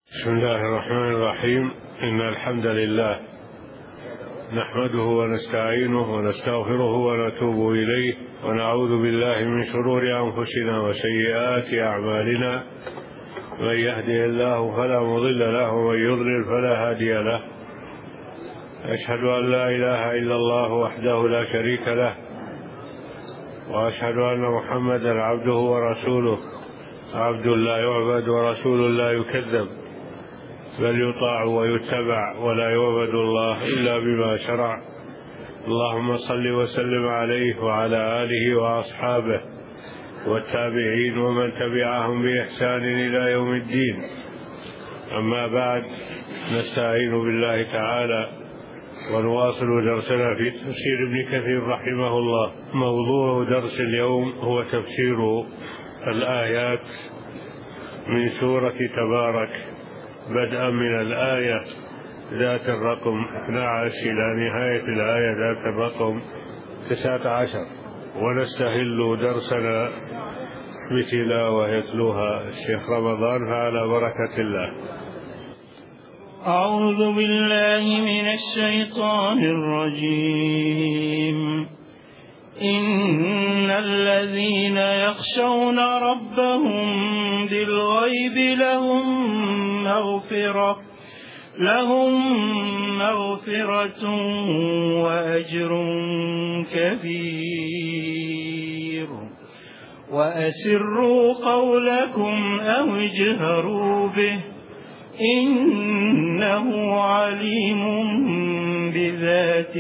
بسم الله الرحمن الرحيم. إن الحمد لله نحمده ونستعينه ونستغفره ونتوب إليه، ونعوذ بالله من شرور أنفسنا وسيئات أعمالنا. من يهده الله فلا مضل له ومن يضلل فلا هادي له. أشهد أن لا إله إلا الله وحده لا شريك له، وأشهد أن محمدا عبده ورسوله، عبد لا يعبد ورسول لا يكذب، بل يطاع ويتبع ولا يعبد الله إلا بما شرع. اللهم صل وسلم عليه وعلى آله وأصحابه والتابعين ومن تبعهم بإحسان إلى يوم الدين. أما بعد، نستعين بالله تعالى ونواصل درسنا في تفسير ابن كثير رحمه الله. موضوع درس اليوم هو تفسير الآيات من سورة تبارك، بدءا من الآية ذات الرقم 12 إلى نهاية الآية ذات الرقم 19، ونستهل درسنا بتلاوة يتلوها الشيخ رمضان، فعلى بركة الله. أعوذ بالله من الشيطان الرجيم. إن الذين يخشون ربهم بالغيب لهم مغفرة وأجر كبير. وأسروا قولكم أو اجهروا به، إنه عليم بذات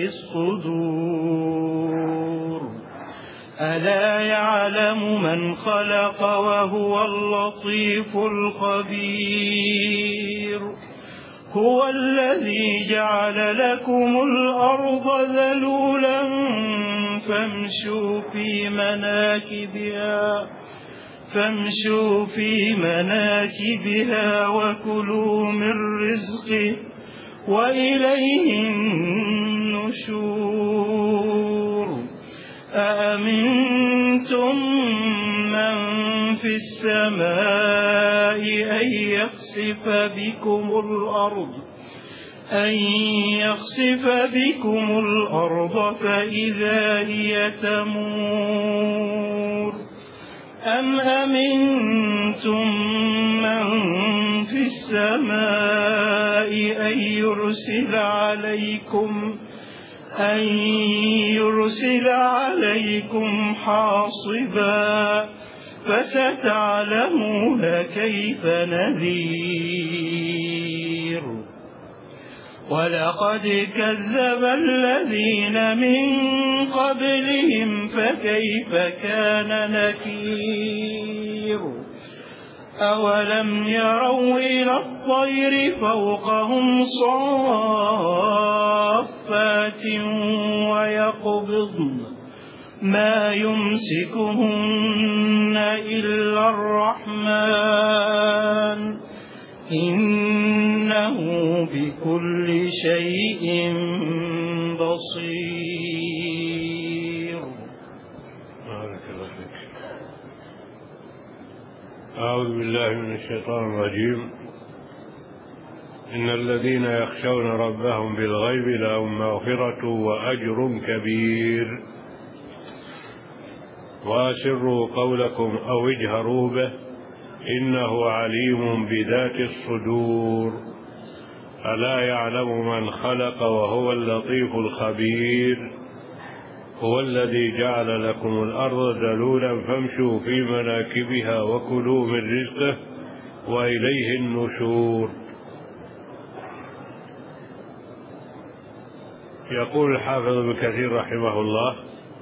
الصدور. ألا يعلم من خلق وهو اللطيف الخبير. هو الذي جعل لكم الأرض ذلولا فامشوا في مناكبها وكلوا من رزقه وإليه النشور. أأمنتم من في السماء أن يخسف بكم الأرض فإذا هي تمور، أم أمنتم من في السماء أن يرسل عليكم حاصبا، فستعلمون كيف نذير. ولقد كذب الذين من قبلهم فكيف كان نكير. أولم يروا إلى الطير فوقهم صافات ويقبضن ما يمسكهن إلا الرحمن، إنه بكل شيء بصير. أعوذ بالله من الشيطان الرجيم. إن الذين يخشون ربهم بالغيب لهم مغفرة وأجر كبير. وأسروا قولكم أو اجهروا به، إنه عليم بذات الصدور. ألا يعلم من خلق وهو اللطيف الخبير. هو الذي جعل لكم الأرض ذلولا فامشوا في مناكبها وكلوا من رزقه وإليه النشور. يقول الحافظ ابن كثير رحمه الله،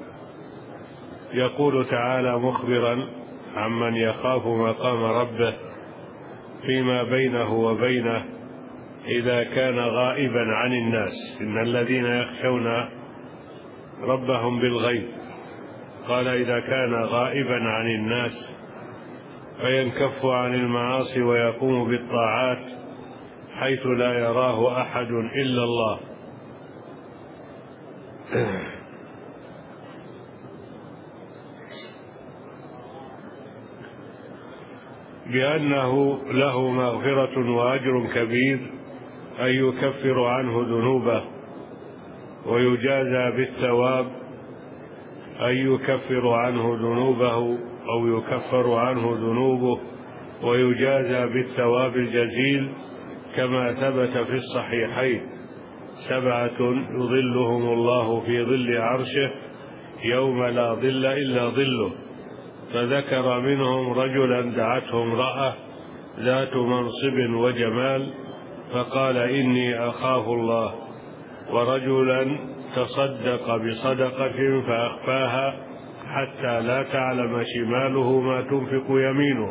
يقول تعالى مخبرا عمن يخاف مقام ربه فيما بينه وبينه إذا كان غائبا عن الناس. إن الذين يخشون ربهم بالغيب، قال إذا كان غائبا عن الناس فينكف عن المعاصي ويقوم بالطاعات حيث لا يراه أحد إلا الله. بأنه له مغفرة وأجر كبير، أن يكفر عنه ذنوبه ويجازى بالثواب، أن يكفر عنه ذنوبه أو يكفر عنه ذنوبه ويجازى بالثواب الجزيل، كما ثبت في الصحيحين: 7 يظلهم الله في ظل عرشه يوم لا ظل إلا ظله. فذكر منهم رجلا دعته امرأة ذات منصب وجمال فقال: إني أخاف الله. ورجلا تصدق بصدقة فأخفاها حتى لا تعلم شماله ما تنفق يمينه.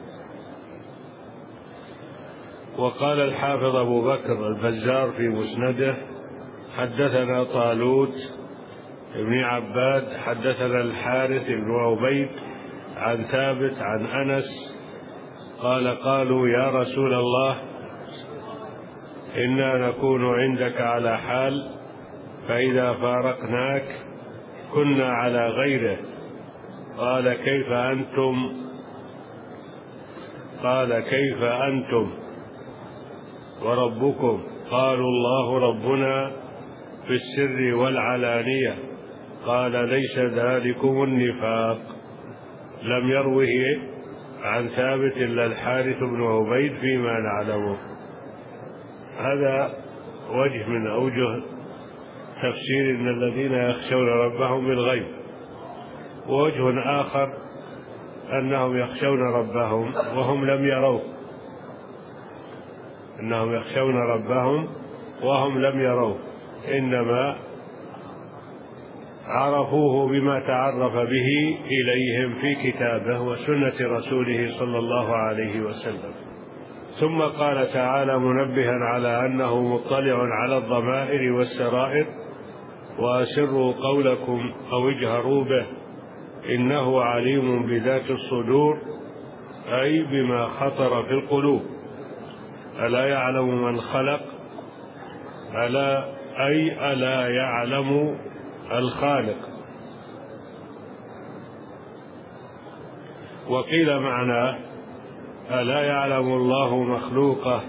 وقال الحافظ أبو بكر البزار في مسنده: حدثنا طالوت بن عباد حدثنا الحارث بن عبيد عن ثابت عن أنس قال: قالوا يا رسول الله، إنا نكون عندك على حال، فإذا فارقناك كنا على غيره. قال: كيف أنتم؟ قال: كيف أنتم وربكم؟ قالوا: الله ربنا في السر والعلانية. قال: ليس ذلكم النفاق. لم يروه عن ثابت إلا الحارث بن عبيد فيما نعلمه. هذا وجه من أوجه تفسير إن الذين يخشون ربهم بالغيب. ووجه آخر أنهم يخشون ربهم وهم لم يروه، أنهم يخشون ربهم وهم لم يروه، إنما عرفوه بما تعرف به إليهم في كتابه وسنة رسوله صلى الله عليه وسلم. ثم قال تعالى منبها على أنه مطلع على الضمائر والسرائر: وأسروا قولكم أو اجهروا به إنه عليم بذات الصدور، أي بما خطر في القلوب. ألا يعلم من خلق؟ ألا يعلم الخالق. وقيل معناه: ألا يعلم الله مخلوقه،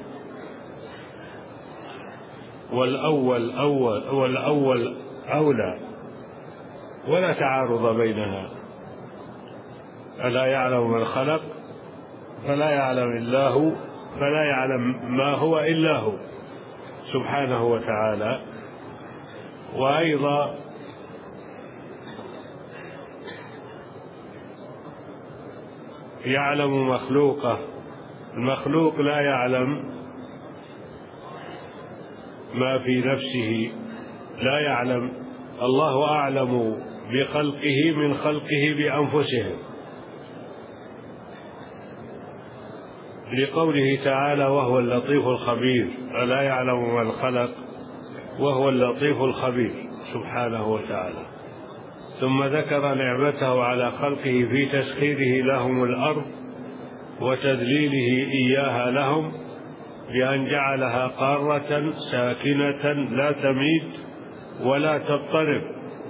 والأول أولى، ولا تعارض بينها. ألا يعلم من خلق فلا يعلم الله، فلا يعلم ما هو إلا هو سبحانه وتعالى. وأيضا يعلم مخلوقه، المخلوق لا يعلم ما في نفسه، لا يعلم. الله أعلم بخلقه من خلقه بأنفسهم، لقوله تعالى: وهو اللطيف الخبير. ألا يعلم من خلق وهو اللطيف الخبير سبحانه وتعالى. ثم ذكر نعمته على خلقه في تسخيره لهم الأرض وتذليله إياها لهم، بأن جعلها قارة ساكنة لا تميد ولا تضطرب،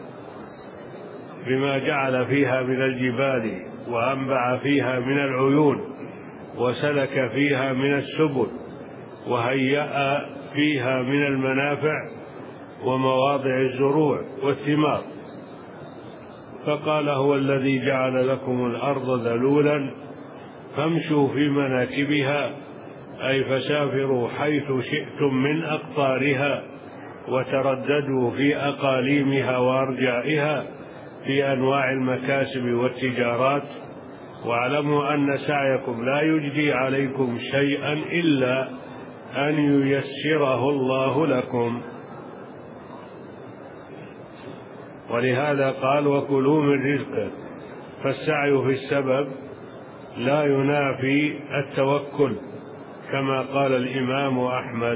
بما جعل فيها من الجبال وأنبع فيها من العيون وسلك فيها من السبل وهيأ فيها من المنافع ومواضع الزروع والثمار. فقال: هو الذي جعل لكم الأرض ذلولا فامشوا في مناكبها، أي فسافروا حيث شئتم من أقطارها، وترددوا في أقاليمها وأرجائها في أنواع المكاسب والتجارات، واعلموا أن سعيكم لا يجدي عليكم شيئا إلا أن ييسره الله لكم. ولهذا قال: وكلوا من رزقه. فالسعي في السبب لا ينافي التوكل، كما قال الإمام أحمد.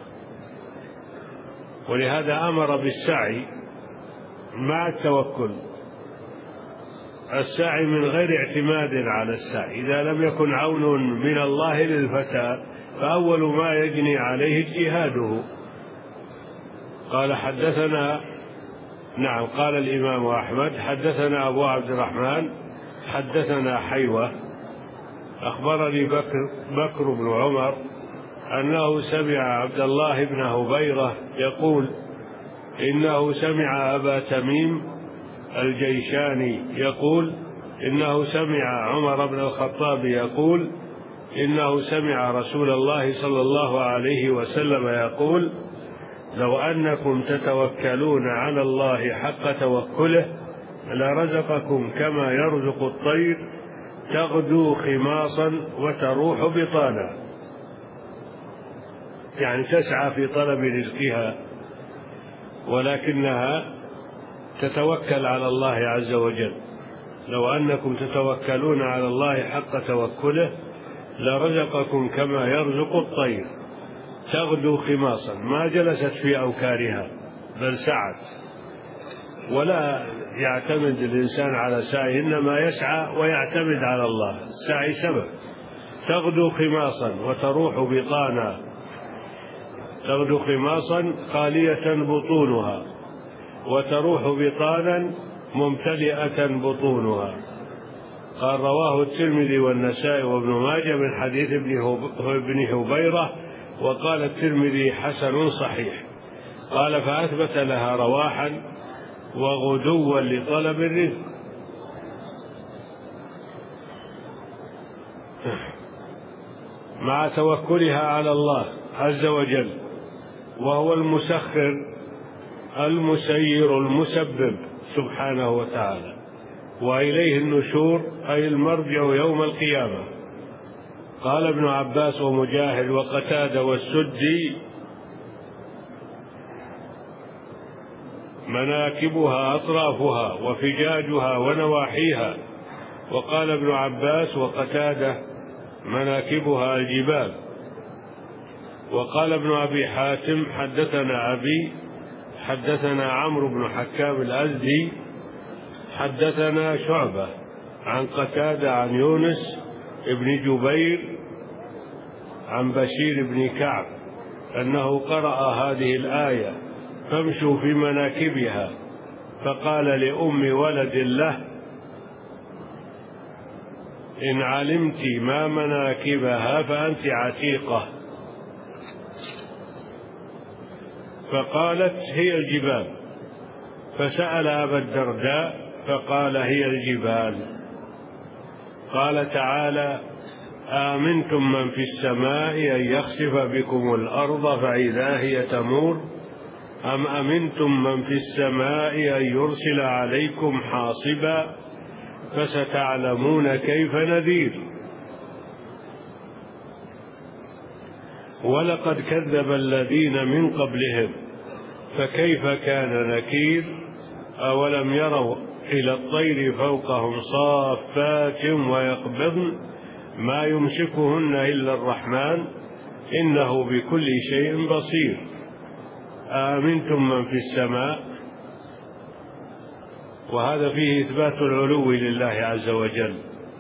ولهذا أمر بالسعي مع التوكل، السعي من غير اعتماد على السعي. إذا لم يكن عون من الله للفتى فأول ما يجني عليه اجتهاده. قال: قال الإمام أحمد: حدثنا أبو عبد الرحمن حدثنا حيوة أخبرني بكر بن عمر أنه سمع عبد الله بن هبيرة يقول إنه سمع أبا تميم الجيشاني يقول إنه سمع عمر بن الخطاب يقول إنه سمع رسول الله صلى الله عليه وسلم يقول لو أنكم تتوكلون على الله حق توكله لرزقكم كما يرزق الطير تغدو خماصا وتروح بطانا، يعني تسعى في طلب رزقها ولكنها تتوكل على الله عز وجل. لو أنكم تتوكلون على الله حق توكله لرزقكم كما يرزق الطير تغدو خماصا، ما جلست في أوكارها بل سعت، ولا يعتمد الإنسان على سعيه إنما يسعى ويعتمد على الله. السعي سبب. تغدو خماصا وتروح بطانا، تغدو خماصا خالية بطونها وتروح بطانا ممتلئة بطونها. قال رواه الترمذي والنسائي وابن ماجه من حديث ابن هبيرة، وقال الترمذي حسن صحيح. قال فأثبت لها رواحا وغدوا لطلب الرزق. مع توكلها على الله عز وجل، وهو المسخر المسير المسبب سبحانه وتعالى، وإليه النشور أي المرجع يوم القيامة. قال ابن عباس ومجاهد وقتادة والسدي مناكبها أطرافها وفجاجها ونواحيها. وقال ابن عباس وقتادة مناكبها الجبال. وقال ابن أبي حاتم حدثنا أبي حدثنا عمرو بن حكام الأزدي حدثنا شعبة عن قتادة عن يونس ابن جبير عن بشير بن كعب أنه قرأ هذه الآية فامشوا في مناكبها، فقال لأم ولد له إن علمت ما مناكبها فأنت عتيقة، فقالت هي الجبال، فسأل أبا الدرداء فقال هي الجبال. قال تعالى آمنتم من في السماء أن يخسف بكم الأرض فإذا هي تمور أم أمنتم من في السماء أن يرسل عليكم حاصبا فستعلمون كيف نذير. ولقد كذب الذين من قبلهم فكيف كان نكير. أولم يروا إلى الطير فوقهم صافات ويقبضن ما يمسكهن إلا الرحمن إنه بكل شيء بصير. آمنتم من في السماء، وهذا فيه إثبات العلو لله عز وجل.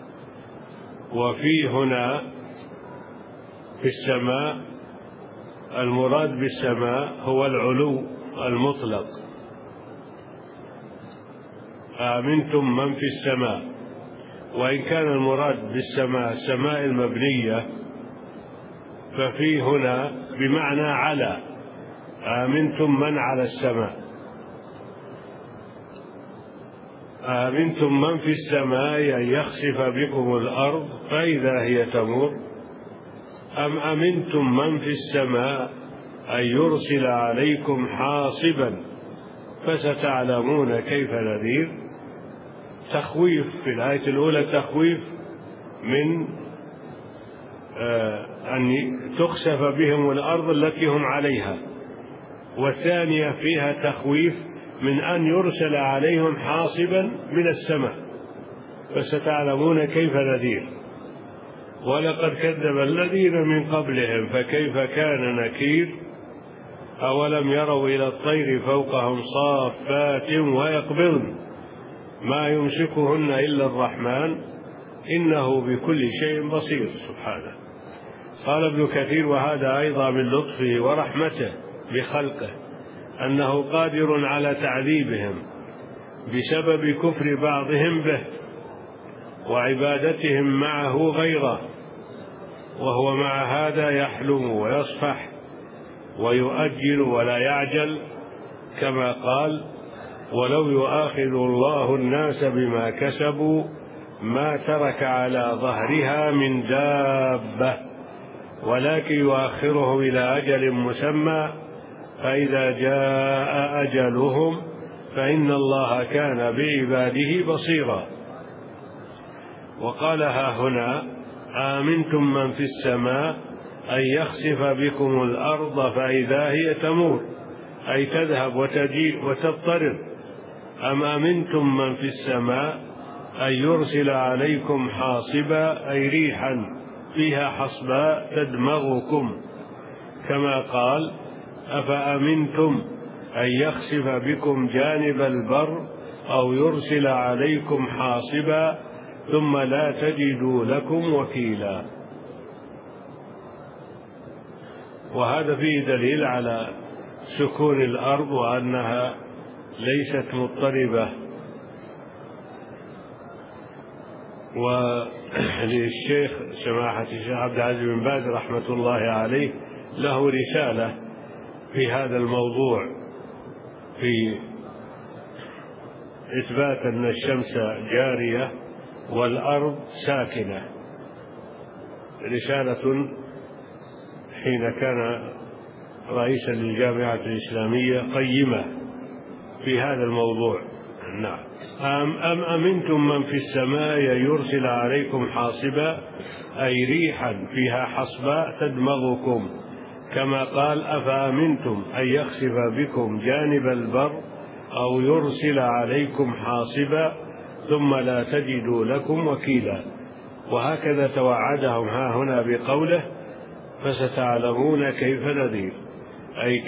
وفي هنا في السماء المراد بالسماء هو العلو المطلق. آمنتم من في السماء، وإن كان المراد بالسماء السماء المبنية ففي هنا بمعنى على. آمنتم من على السماء. آمنتم من في السماء أن يخسف بكم الأرض فإذا هي تمور أم أمنتم من في السماء أن يرسل عليكم حاصبا فستعلمون كيف نذير. تخويف في الآية الأولى، تخويف من أن تخسف بهم الأرض التي هم عليها، والثانية فيها تخويف من أن يرسل عليهم حاصبا من السماء فستعلمون كيف نذير. ولقد كذب الذين من قبلهم فكيف كان نكير. أولم يروا إلى الطير فوقهم صافات ويقبضن ما يمسكهن إلا الرحمن إنه بكل شيء بصير سبحانه. قال ابن كثير وهذا أيضا من لطفه ورحمته بخلقه أنه قادر على تعذيبهم بسبب كفر بعضهم به وعبادتهم معه غيره، وهو مع هذا يحلم ويصفح ويؤجل ولا يعجل، كما قال: ولو يؤاخذ الله الناس بما كسبوا ما ترك على ظهرها من دابة، ولكن يؤخرهم إلى أجل مسمى، فإذا جاء أجلهم فإن الله كان بعباده بصيرا. وقال: ها هنا: آمنتم من في السماء أن يخسف بكم الأرض فإذا هي تمور، أي تذهب وتجيء وتضطرب. أم أمنتم من في السماء أن يرسل عليكم حاصبا، أي ريحا فيها حصباء تدمغكم، كما قال: أفأمنتم أن يخسف بكم جانب البر أو يرسل عليكم حاصبا ثم لا تجدوا لكم وكيلا. وهذا فيه دليل على سكون الأرض وأنها ليست مضطربة. وللشيخ سماحة الشيخ عبد العزيز بن باز رحمة الله عليه له رسالة في هذا الموضوع، في إثبات أن الشمس جارية والأرض ساكنة، رسالة حين كان رئيسا للجامعة الإسلامية قيمة في هذا الموضوع. نعم. أم أمنتم من في السماء يرسل عليكم حاصبا، أي ريحا فيها حصباء تدمغكم، كما قال: أفأمنتم أن يخسف بكم جانب البر أو يرسل عليكم حاصبا ثم لا تجدوا لكم وكيلا. وهكذا توعدهم ها هنا بقوله: فستعلمون كيف نذير، أي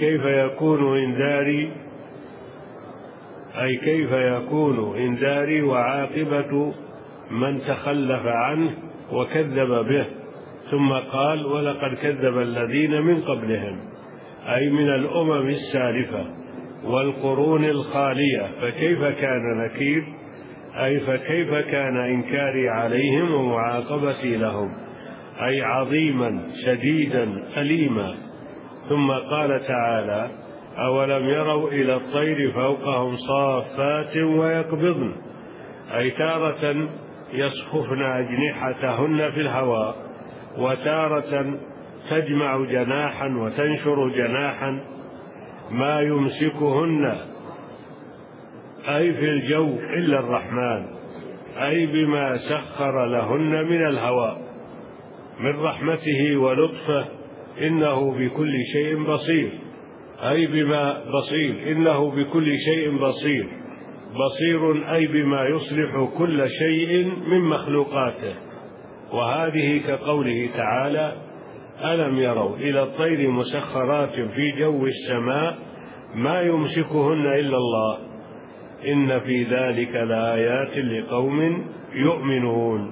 كيف يكون إنذاري وعاقبة من تخلف عنه وكذب به. ثم قال: ولقد كذب الذين من قبلهم، أي من الأمم السالفة والقرون الخالية، فكيف كان نكير، أي فكيف كان إنكاري عليهم ومعاقبتي لهم، أي عظيما شديدا أليما. ثم قال تعالى: أولم يروا إلى الطير فوقهم صافات ويقبضن، أي تارة يصففن أجنحتهن في الهواء، وتارة تجمع جناحا وتنشر جناحا، ما يمسكهن أي في الجو إلا الرحمن، أي بما سخر لهن من الهواء من رحمته ولطفه، إنه بكل شيء بصير، أي بما بصير، إنه بكل شيء بصير، بصير أي بما يصلح كل شيء من مخلوقاته. وهذه كقوله تعالى: ألم يروا إلى الطير مسخرات في جو السماء ما يمسكهن إلا الله، إن في ذلك لآيات لقوم يؤمنون.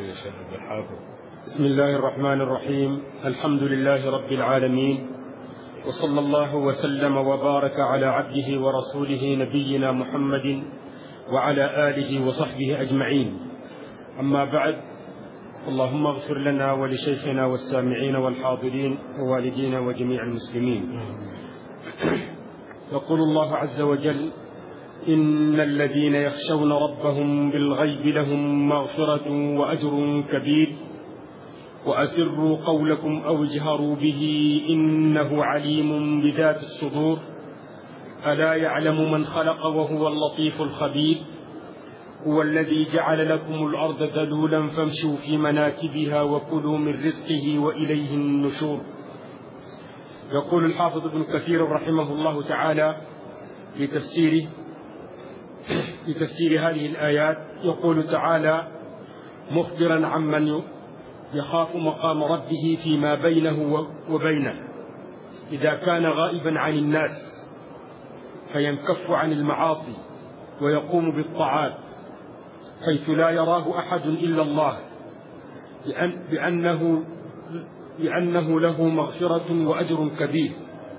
بسم الله الرحمن الرحيم. الحمد لله رب العالمين، وصلى الله وسلم وبارك على عبده ورسوله نبينا محمد وعلى آله وصحبه أجمعين. أما بعد، اللهم اغفر لنا ولشيخنا والسامعين والحاضرين ووالدينا وجميع المسلمين. يقول الله عز وجل: إن الذين يخشون ربهم بالغيب لهم مغفرة وأجر كبير، وأسروا قولكم أو اجهروا به إنه عليم بذات الصدور، ألا يعلم من خلق وهو اللطيف الخبير. هو الذي جعل لكم الأرض ذلولا فامشوا في مناكبها وكلوا من رزقه وإليه النشور. يقول الحافظ ابن كثير رحمه الله تعالى في تفسير هذه الآيات، يقول تعالى مخبرا عمن يخاف مقام ربه فيما بينه وبينه إذا كان غائبا عن الناس، فينكف عن المعاصي ويقوم بالطاعات حيث لا يراه أحد إلا الله، لأنه له مغفرة وأجر كبير،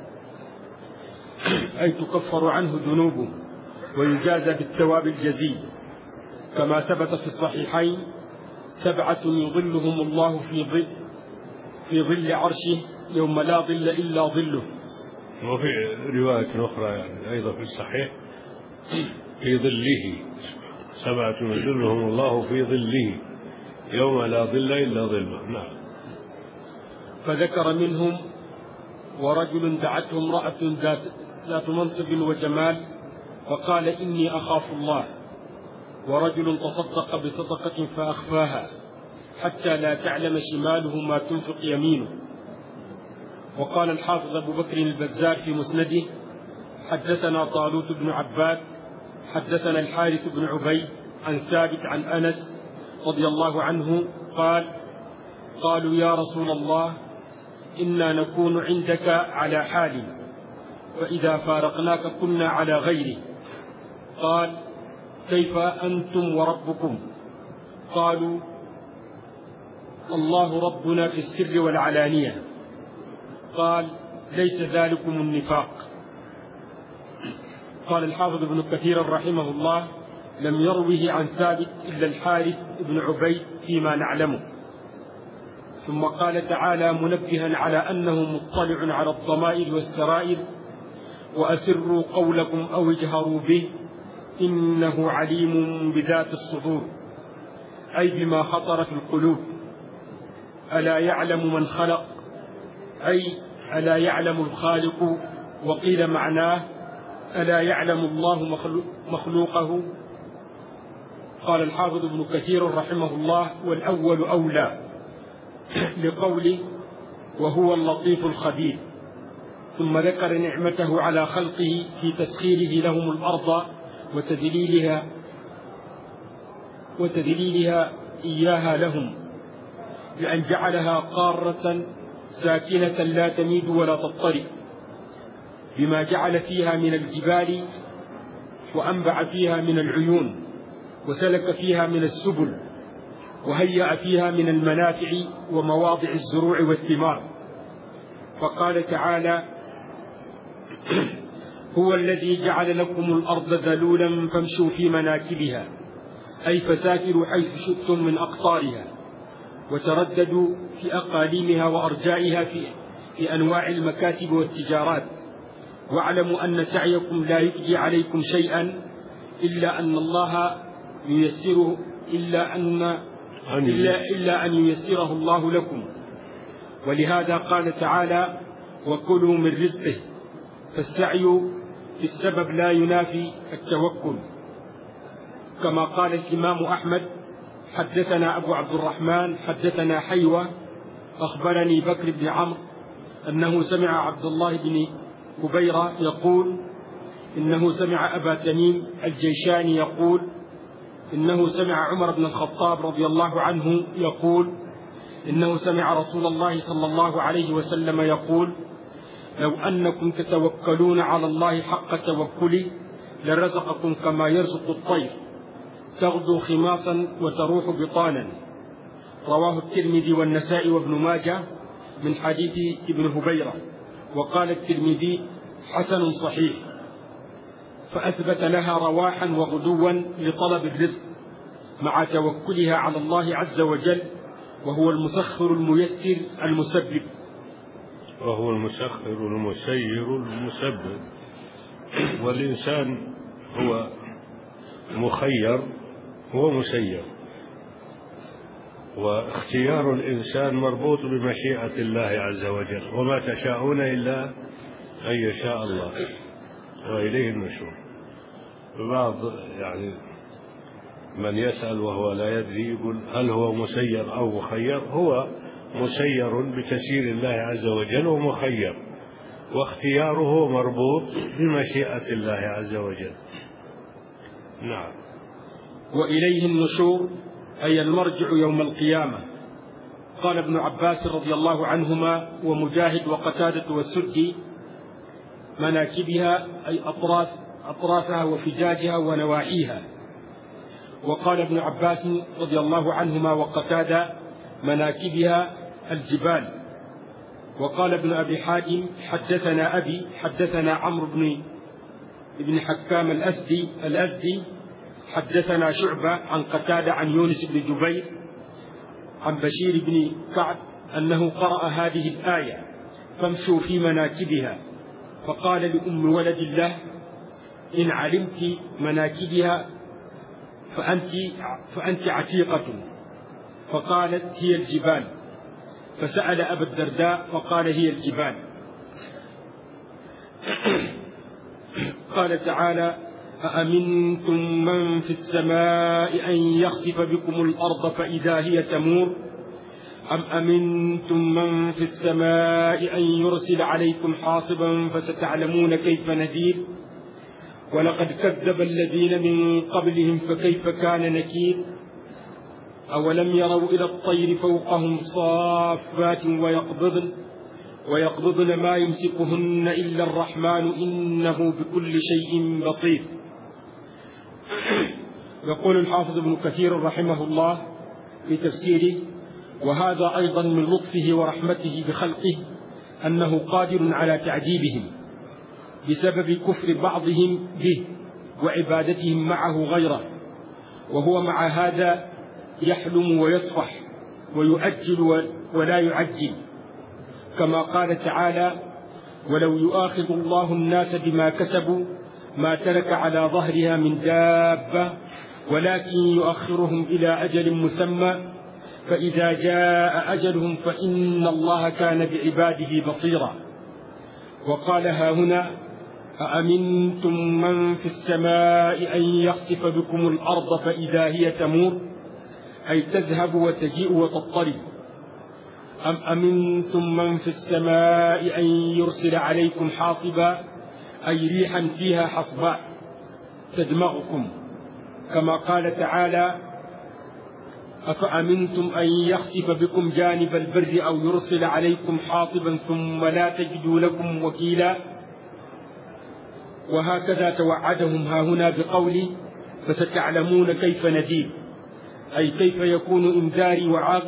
أي تكفر عنه ذنوبه ويجازى بالثواب الجزيل، كما ثبت في الصحيحين 7 يظلهم الله في ظل عرشه يوم لا ظل إلا ظله. وفي رواية أخرى يعني أيضا في الصحيح في ظله 7 يظلهم الله في ظله يوم لا ظل إلا ظله. نعم. فذكر منهم: ورجل دعته امرأة ذات منصب وجمال فقال: إني أخاف الله. ورجل تصدق بصدقة فأخفاها حتى لا تعلم شماله ما تنفق يمينه. وقال الحافظ أبو بكر البزار في مسنده: حدثنا طالوت بن عباد حدثنا الحارث بن عبيد عن ثابت عن أنس رضي الله عنه قال: قالوا يا رسول الله إنا نكون عندك على حال فإذا فارقناك كنا على غيره. قال: كيف أنتم وربكم؟ قالوا: الله ربنا في السر والعلانية. قال: ليس ذلكم النفاق. قال الحافظ ابن كثير رحمه الله: لم يروه عن ثابت إلا الحارث بن عبيد فيما نعلمه. ثم قال تعالى منبها على أنه مطلع على الضمائر والسرائر: وأسروا قولكم أو اجهروا به إنه عليم بذات الصدور، أي بما خطر في القلوب. ألا يعلم من خلق، أي ألا يعلم الخالق. وقيل معناه ألا يعلم الله مخلوقه. قال الحافظ ابن كثير رحمه الله: والأول أولى لقوله وهو اللطيف الخبير. ثم ذكر نعمته على خلقه في تسخيره لهم الأرض وتذليلها إياها لهم، بأن جعلها قارة ساكنة لا تميد ولا تضطرب، بما جعل فيها من الجبال وأنبع فيها من العيون وسلك فيها من السبل وهيأ فيها من المنافع ومواضع الزروع والثمار. فقال تعالى: هو الذي جعل لكم الأرض ذلولا فامشوا في مناكبها، أي فسافروا حيث شئتم من أقطارها، وترددوا في أقاليمها وأرجائها في أنواع المكاسب والتجارات. واعلموا أن سعيكم لا يجزي عليكم شيئا إلا أن ييسره الله لكم. ولهذا قال تعالى: وكلوا من رزقه. فالسعي في السبب لا ينافي التوكل. كما قال الإمام أحمد: حدثنا أبو عبد الرحمن حدثنا حيوة أخبرني بكر بن عمرو أنه سمع عبد الله بن كبيرة يقول إنه سمع أبا تميم الجيشاني يقول إنه سمع عمر بن الخطاب رضي الله عنه يقول إنه سمع رسول الله صلى الله عليه وسلم يقول: لو أنكم تتوكلون على الله حق توكله لرزقكم كما يرزق الطير تغدو خماصا وتروح بطانا. رواه الترمذي والنسائي وابن ماجه من حديث ابن هبيرة. وقال الترمذي: حسن صحيح. فأثبت لها رواحا وغدوا لطلب الرزق مع توكلها على الله عز وجل، وهو المسخر الميسر المسبب. وهو المسخر المسير المسبب. والإنسان هو مخير هو مسير، واختيار الإنسان مربوط بمشيئة الله عز وجل، وما تشاءون إلا أن يشاء الله وإليه النشور. بعض يعني من يسأل وهو لا يدري يقول هل هو مسير أو مخير؟ هو مسير بتسيير الله عز وجل ومخير، واختياره مربوط بمشيئة الله عز وجل. نعم. وإليه النشور أي المرجع يوم القيامة. قال ابن عباس رضي الله عنهما ومجاهد وقتادة والسدي: مناكبها أي أطرافها وفجاجها ونواحيها. وقال ابن عباس رضي الله عنهما وقتادة: مناكبها الجبال. وقال ابن أبي حاتم: حدثنا أبي حدثنا عمرو بن حكام الأزدي حدثنا شعبة عن قتادة عن يونس بن جبير عن بشير بن كعب أنه قرأ هذه الآية: فامشوا في مناكبها، فقال لأم ولد الله: إن علمت مناكبها فأنت عتيقة. فقالت: هي الجبال. فسأل أبا الدرداء فقال: هي الجبال. قال تعالى: أأمنتم من في السماء أن يخسف بكم الأرض فإذا هي تمور أم أمنتم من في السماء أن يرسل عليكم حاصبا فستعلمون كيف نذير. ولقد كذب الذين من قبلهم فكيف كان نكير. أولم يروا إلى الطير فوقهم صافات ويقبضن ما يمسكهن إلا الرحمن إنه بكل شيء بصير. يقول الحافظ ابن كثير رحمه الله في تفسيره: وهذا أيضا من لطفه ورحمته بخلقه أنه قادر على تعذيبهم بسبب كفر بعضهم به وعبادتهم معه غيره، وهو مع هذا يحلم ويصفح ويؤجل ولا يعجل، كما قال تعالى: ولو يؤاخذ الله الناس بما كسبوا ما ترك على ظهرها من دابة ولكن يؤخرهم إلى أجل مسمى فإذا جاء أجلهم فإن الله كان بعباده بصيرا. وقال هنا: أأمنتم من في السماء أن يخسف بكم الأرض فإذا هي تمور، أي تذهب وتجيء وتضطرب. أم أمنتم من في السماء أن يرسل عليكم حاصبا، أي ريحا فيها حصباء تدمغكم، كما قال تعالى: أفأمنتم أن يخسف بكم جانب البر أو يرسل عليكم حاصبا ثم لا تجدوا لكم وكيلا. وهكذا توعدهم هاهنا بقوله: فستعلمون كيف نذير، أي كيف يكون إنذاري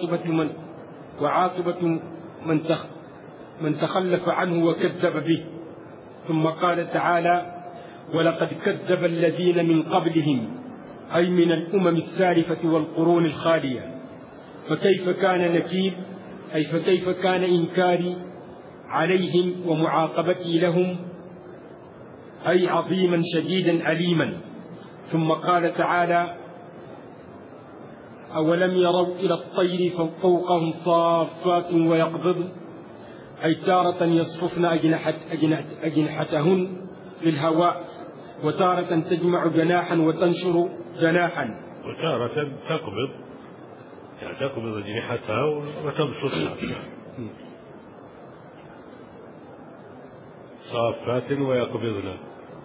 وعاقبة من تخلف عنه وكذب به. ثم قال تعالى: ولقد كذب الذين من قبلهم، أي من الأمم السالفة والقرون الخالية. فكيف كان نكير، أي فكيف كان إنكاري عليهم ومعاقبتي لهم، أي عظيما شديدا أليما. ثم قال تعالى: أولم يروا إلى الطير فوقهم صافات ويقبضن، أي تارة يصففن أجنحتهن في الهواء، وتارة تجمع جناحا وتنشر جناحا، وتارة تقبض، يعني تقبض أجنحتها وتبسطها. صافات ويقبضن.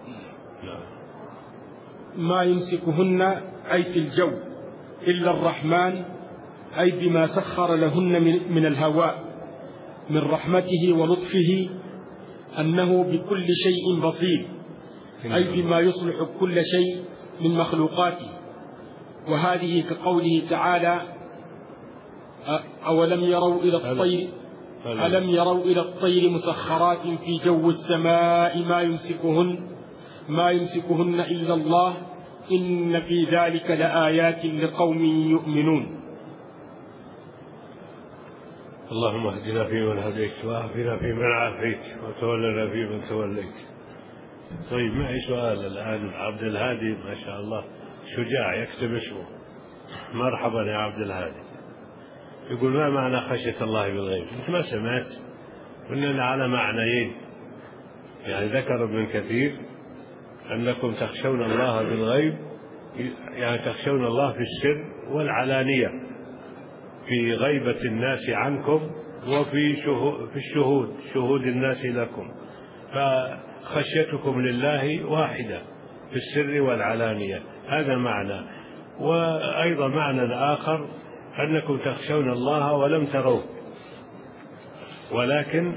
ما يمسكهن أي في الجو إلا الرحمن، أي بما سخر لهن من الهواء من رحمته ولطفه، أنه بكل شيء بصير، أي بما يصلح كل شيء من مخلوقاته. وهذه كقوله تعالى: أولم يروا إلى الطير ألم يروا إلى الطير مسخرات في جو السماء ما يمسكهن إلا الله إن في ذلك لآيات لقوم يؤمنون. اللهم اهدنا فيمن هديت، وعافنا فيمن عافيت، وتولنا فيمن توليت. طيب، معي سؤال الآن. عبد الهادي ما شاء الله شجاع يكتب اسمه. مرحبا يا عبد الهادي. يقول: ما معنى خشية الله بالغيب؟ أنت ما سمعت؟ قلنا على معنيين. يعني ذكر ابن كثير أنكم تخشون الله بالغيب، يعني تخشون الله في السر والعلانية، في غيبة الناس عنكم وفي الشهود، شهود الناس لكم. فخشيتكم لله واحدة في السر والعلانية، هذا معنى. وأيضا معنى آخر أنكم تخشون الله ولم تروه، ولكن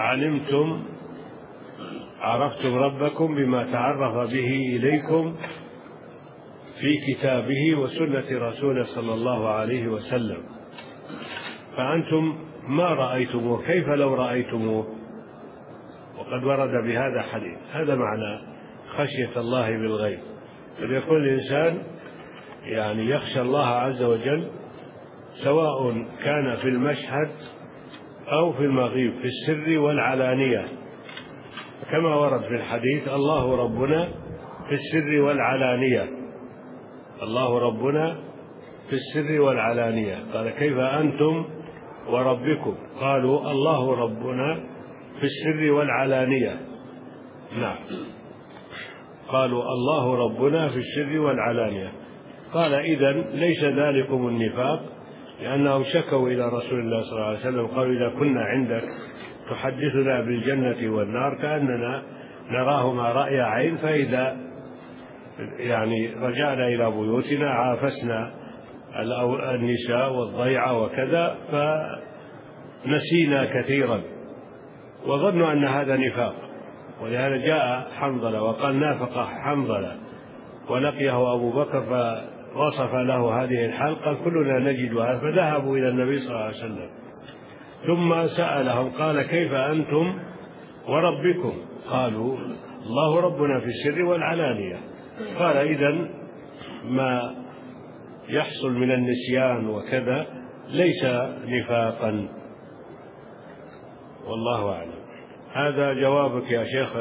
عرفتم ربكم بما تعرف به إليكم في كتابه وسنة رسوله صلى الله عليه وسلم، فأنتم ما رأيتموه، كيف لو رأيتموه؟ وقد ورد بهذا حديث. هذا معنى خشية الله بالغيب. فليكون الإنسان يعني يخشى الله عز وجل سواء كان في المشهد أو في المغيب، في السر والعلانية، كما ورد في الحديث: الله ربنا في السر والعلانية، الله ربنا في السر والعلانية. قال: كيف أنتم وربكم؟ قالوا: الله ربنا في السر والعلانية. نعم، قالوا: الله ربنا في السر والعلانية. قال: إذن ليس ذلكم النفاق، لأنهم شكوا إلى رسول الله صلى الله عليه وسلم، قالوا: إذا كنا عندك تحدثنا بالجنة والنار كأننا نراهما رأي عين، فإذا رجعنا إلى بيوتنا عافسنا النساء والضيعة وكذا، فنسينا كثيرا، وظنوا أن هذا نفاق. ولهذا جاء حنظلة وقال: نافق حنظلة، ولقيه أبو بكر فوصف له هذه الحال، قال: كلنا نجدها. فذهبوا إلى النبي صلى الله عليه وسلم، ثم سألهم قال: كيف أنتم وربكم؟ قالوا: الله ربنا في السر والعلانية. قال: إذن ما يحصل من النسيان وكذا ليس نفاقا، والله أعلم. هذا جوابك يا شيخ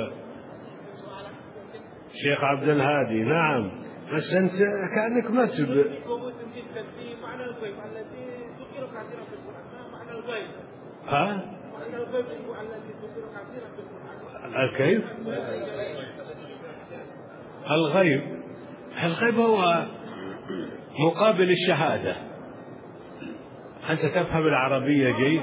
عبد الهادي. نعم، بس أنت كأنك ما ها؟ الكيف؟ الغيب هو مقابل الشهادة. أنت تفهم العربية جيد؟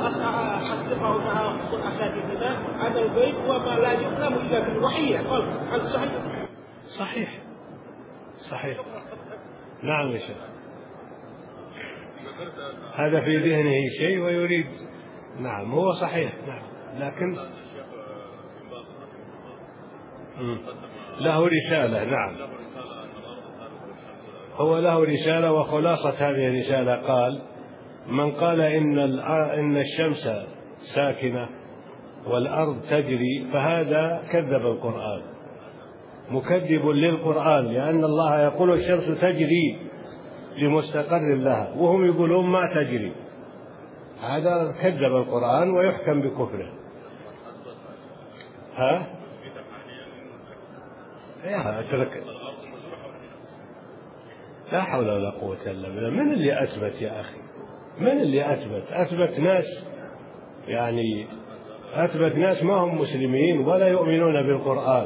هذا الغيب وما لا يعلم إلا في الوحي. هل صحيح؟ صحيح. نعم يا شيخ، هذا في ذهنه شيء ويريد. نعم، هو صحيح. نعم، لكن له رسالة. نعم، هو له رسالة، وخلاصة هذه الرسالة قال: من قال إن الشمس ساكنة والأرض تجري فهذا كذب القرآن، مكذب للقرآن، لأن الله يقول الشمس تجري لمستقر لها، وهم يقولون ما تجري. هذا كذب القرآن ويحكم بكفره. ها؟ يا اترك، لا حول ولا قوة إلا بالله. من اللي أثبت يا أخي؟ من اللي أثبت ناس، أثبت ناس ما هم مسلمين ولا يؤمنون بالقرآن،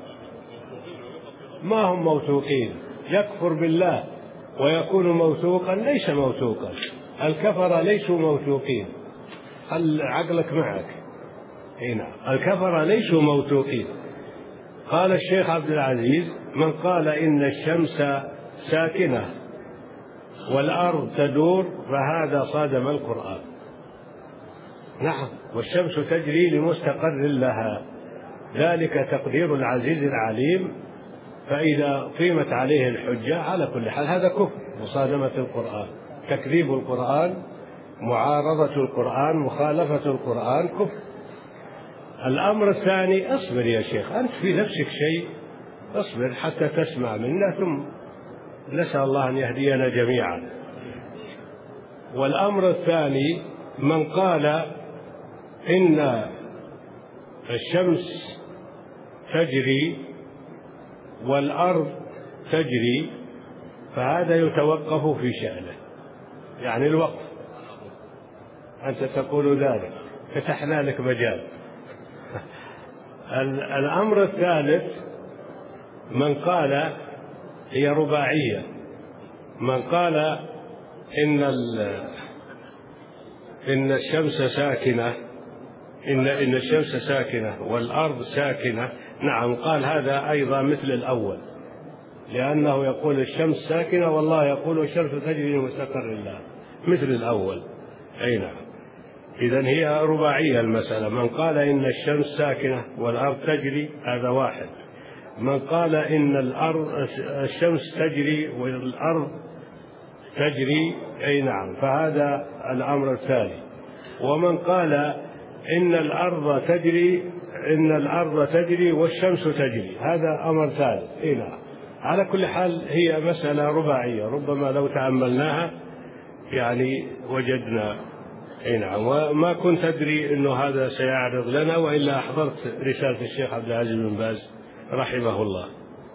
ما هم موثوقين. يكفر بالله ويكون موثوقا، ليس موثوقا. الكفر ليسوا موثوقين. هل عقلك معك؟ هنا الكفر ليسوا موثوقين. قال الشيخ عبد العزيز: من قال إن الشمس ساكنة والأرض تدور فهذا صادم القرآن. نعم، والشمس تجري لمستقر لها، ذلك تقدير العزيز العليم. فإذا قيمت عليه الحجة على كل حال هذا كفر، مصادمة القرآن، تكذيب القرآن، معارضة القرآن، مخالفة القرآن، كفر. الأمر الثاني: اصبر يا شيخ، أنت في نفسك شيء، اصبر حتى تسمع منا، ثم نسأل الله أن يهدينا جميعا. والأمر الثاني: من قال إن الشمس تجري والأرض تجري فهذا يتوقف في شأنه، يعني الوقف. أنت تقول ذلك، فتحنا لك مجال. الأمر الثالث: من قال، هي رباعية، من قال إن الشمس ساكنة، إن الشمس ساكنة والأرض ساكنة. نعم، قال هذا أيضا مثل الأول، لأنه يقول الشمس ساكنة والله يقول الشمس تجري لمستقر لها، مثل الأول. أي نعم، إذن هي رباعية المسألة. من قال إن الشمس ساكنة والأرض تجري هذا واحد. من قال إن الشمس تجري والأرض تجري، أي نعم، فهذا الأمر الثاني. ومن قال إن الأرض تجري والشمس تجري، هذا أمر ثالث. نعم، على كل حال هي مسألة رباعية، ربما لو تأملناها يعني وجدنا. نعم. وما كنت أدري أنه هذا سيعرض لنا، وإلا أحضرت رسالة الشيخ عبد العزيز بن باز رحمه الله.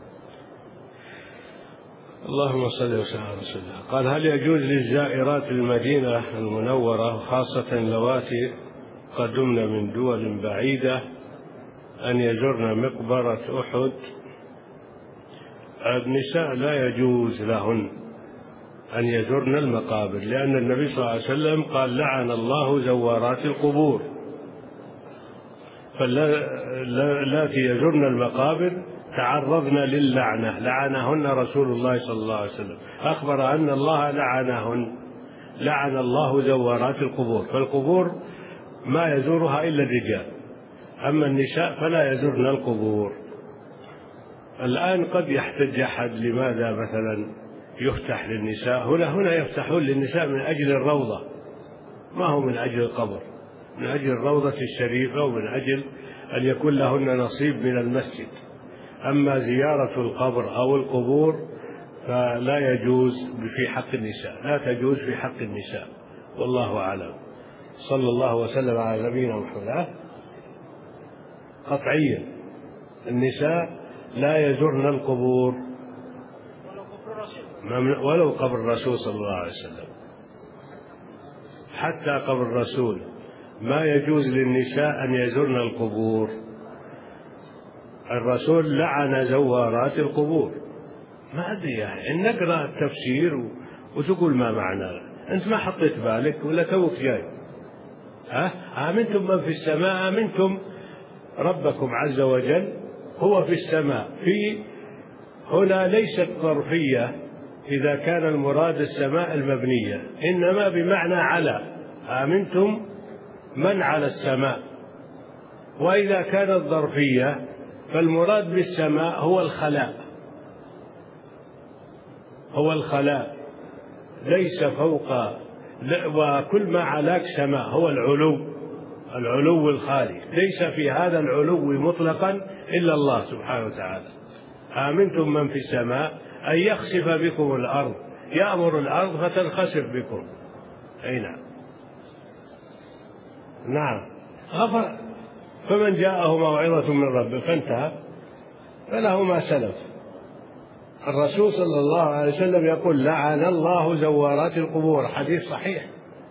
اللهم صل وسلم على رسول الله. قال: هل يجوز للزائرات المدينة المنورة خاصة اللواتي قدمن من دول بعيدة أن يزرن مقبرة أحد؟ النساء لا يجوز لهن أن يزرن المقابر، لأن النبي صلى الله عليه وسلم قال: لعن الله زوارات القبور. فاللاتي يزرن المقابر تعرضن للعنة، لعنهن رسول الله صلى الله عليه وسلم، أخبر أن الله لعنهن، لعن الله زوارات القبور. فالقبور ما يزورها إلا الرجال، أما النساء فلا يزورن القبور. الآن قد يحتج أحد: لماذا مثلا يفتح للنساء؟ هنا يفتحون للنساء من أجل الروضة، ما هو من أجل القبر، من أجل الروضة الشريفة، ومن أجل أن يكون لهن نصيب من المسجد. أما زيارة القبر أو القبور فلا يجوز في حق النساء، لا تجوز في حق النساء، والله أعلم. صلى الله وسلم على نبينا محمد. قطعيا النساء لا يزرن القبور ولو قبر الرسول صلى الله عليه وسلم، حتى قبر الرسول ما يجوز للنساء أن يزرن القبور. الرسول لعن زوارات القبور. ما أدري يعني إن نقرأ التفسير وتقول ما معناه، أنت ما حطيت بالك ولا توك جاي. آمنتم من في السماء، آمنتم ربكم عز وجل هو في السماء. في هنا ليست ظرفية إذا كان المراد السماء المبنية، إنما بمعنى على، آمنتم من على السماء. وإذا كانت ظرفية فالمراد بالسماء هو الخلاء، هو الخلاء، ليس فوق، وكل ما علاك سماء هو العلو، العلو الخالي، ليس في هذا العلو مطلقا إلا الله سبحانه وتعالى. آمنتم من في السماء أن يخسف بكم الأرض، يأمر الأرض فتنخسف بكم. أي نعم. نعم. فمن جاءه موعظة من ربه فانتهى فله ما سلف. الرسول صلى الله عليه وسلم يقول: لعن الله زوارات القبور، حديث صحيح.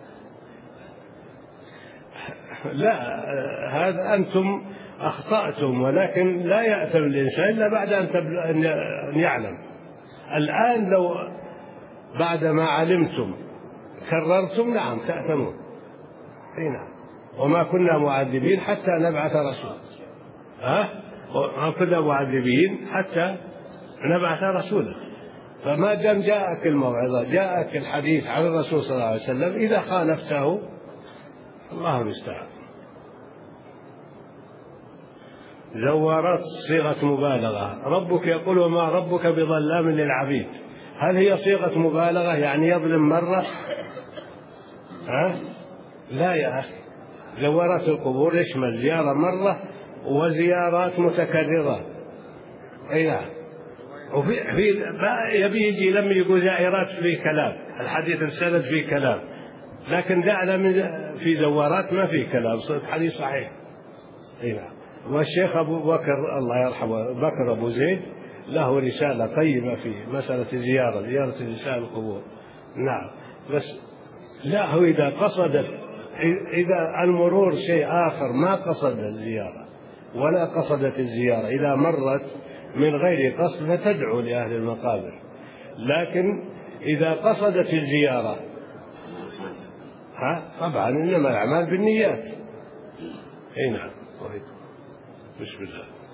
لا، هذا أنتم أخطأتم، ولكن لا يأثم الإنسان إلا بعد أن يعلم. الآن لو بعد ما علمتم كررتم، نعم تأثمون. أي نعم. وما كنا معذبين حتى نبعث رسولا. ما كنا معذبين حتى نبعث رسولا. فما دام جاءك الموعظة، جاءك الحديث عن الرسول صلى الله عليه وسلم، إذا خالفته الله المستعان. زوارات صيغة مبالغة. ربك يقول: وما ربك بظلام للعبيد. هل هي صيغة مبالغة يعني يظلم مرة؟ لا يا أخي. زوارات القبور يشمل زيارة مرة وزيارات متكررة. أي نعم. يبي يجي لما يقول زائرات في كلام، الحديث السند في كلام، لكن دعنا من في زوارات ما في كلام، حديث صحيح. أي نعم. والشيخ أبو بكر الله يرحمه، بكر أبو زيد، له رسالة قيمة في مسألة زيارة نساء القبور. نعم. بس لا، هو إذا إذا المرور شيء آخر ما قصد الزيارة ولا قصدت الزيارة، إذا مرت من غير قصد فتدعو لأهل المقابر. لكن إذا قصدت الزيارة طبعا إنما الأعمال بالنيات. أي نعم. بسم الله.